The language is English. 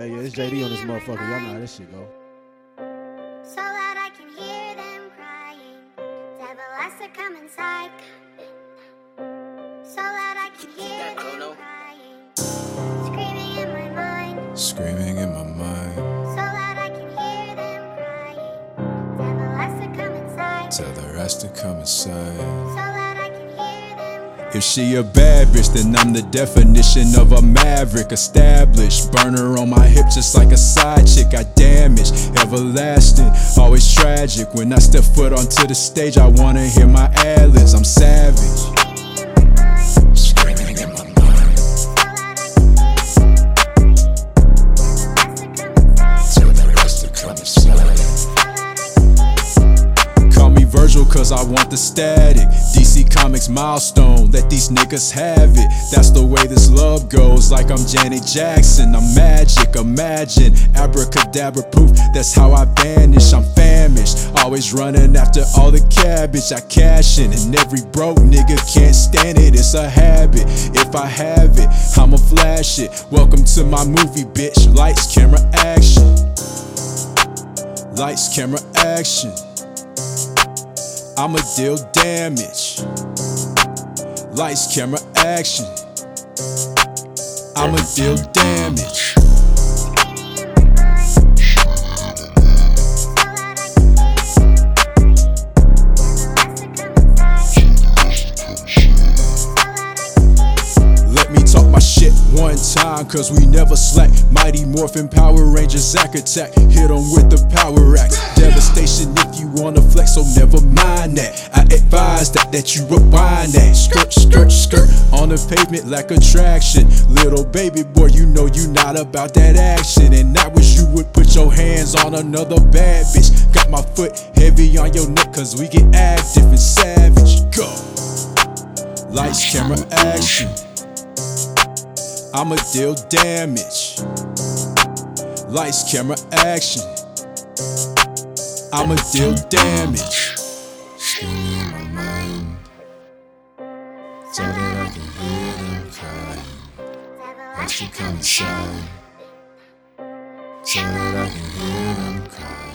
Hey, yeah, it's JD on this motherfucker. Y'all know how this shit go. So that I can hear them crying. Devil has to come inside. So that I can hear them crying. Screaming in my mind. Screaming in my mind. So that I can hear them crying. Devil has to come inside. Tell the rest to come inside. So that I can hear them crying. If she a bad bitch, then I'm the definition of a maverick. Established, burner on my hip just like a side chick. I damage, everlasting, always tragic. When I step foot onto the stage, I wanna hear my ad-libs. I'm savage. Screaming in my mind. So that I can hear them crying. Devil has to come inside. Tell the rest to come inside. So that I can hear them. Call me Virgil cause I want the static. DC Comics milestone, let these niggas have it. That's the way this love goes, like I'm Janet Jackson. I'm magic, imagine, abracadabra proof. That's how I vanish, I'm famished. Always running after all the cabbage. I cash in and every broke nigga can't stand it. It's a habit, if I have it, I'ma flash it. Welcome to my movie, bitch. Lights, camera, action. Lights, camera, action. I'ma deal damage. Lights, camera, action. I'ma deal damage. Let me talk my shit one time, cause we never slack. Mighty Morphin Power Rangers, Zack Attack. Hit 'em with the power axe. Devastation if you wanna flex, so never mind that. I advise that you rewind that. Skirt, skirt, skirt on the pavement like attraction. Little baby boy, you know you not about that action. And I wish you would put your hands on another bad bitch. Got my foot heavy on your neck, cause we get active and savage. Go! Lights, camera, action. I'ma deal damage. Lights, camera, action. I'ma deal damage. Screaming in my mind, so that I can hear them crying. Has to come inside, so that I can hear them crying.